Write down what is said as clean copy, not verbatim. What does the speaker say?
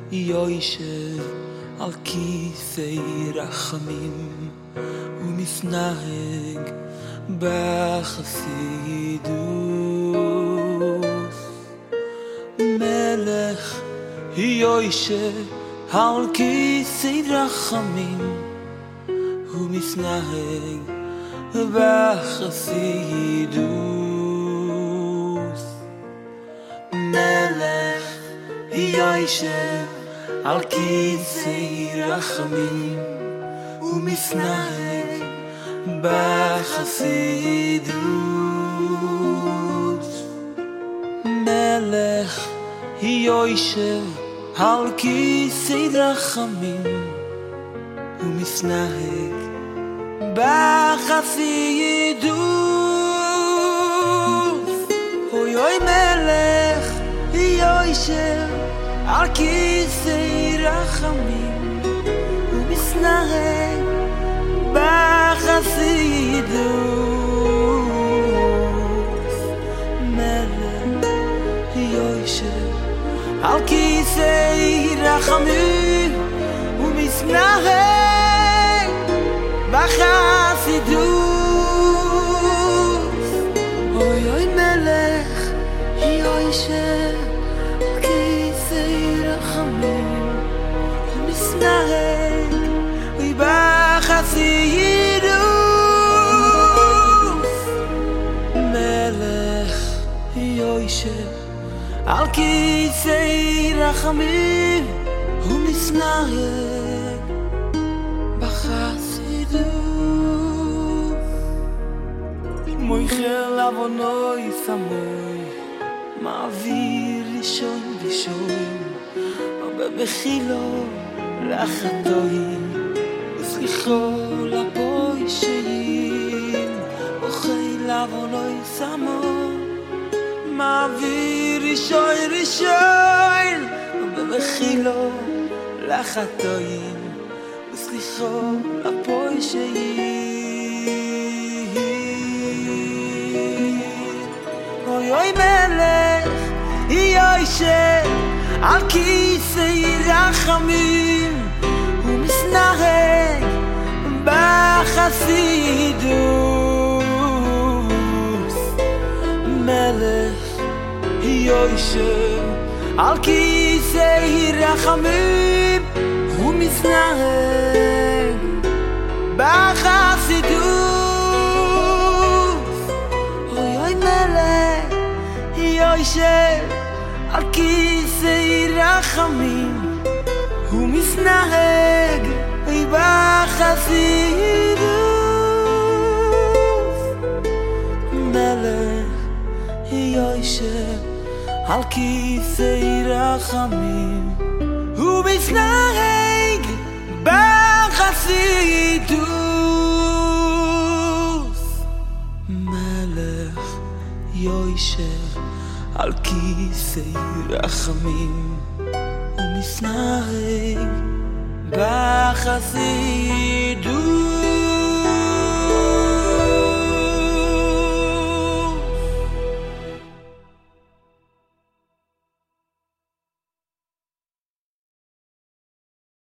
יושב על כיסא רחמים ומתנהג בחסידות. מלך יושב על כיסא רחמים ומתנהג בחסידות. מלך יושב על כיסא רחמים ומתנהג בחסידות. מלך יושב על כיסא רחמים ומתנהג בחסידות. אוי אוי מלך יושב על כיסא רחמים ומתנהג בחסידות. מלך יושב על כיסא רחמים ומתנהג בחסידות. אוי אוי מלך יושב על כיסא רחמים ומתנהג בחסידות. מלך יושב על כיסא רחמים ומתנהג בחסידות. מויכל עוונוי סמוי מעביר לישון לישון ובחילו לחטאים וסליחו לפוישים. אוכל עוונוי סמוי מעביר לישון לישון ובחילו לחטאים וסליחו לפוישים. אוי אוי מלך יושב על כיסא רחמים ומתנהג בחסידות. מלך יושב על כיסא רחמים ומתנהג בחסידות. אוי אוי מלך יושב על כיסא רחמים ומתנהג בחסידות. מלך יושב על כיסא רחמים ומתנהג בחסידות. מלך יושב על כיסא רחמים ומתנהג בחסידות.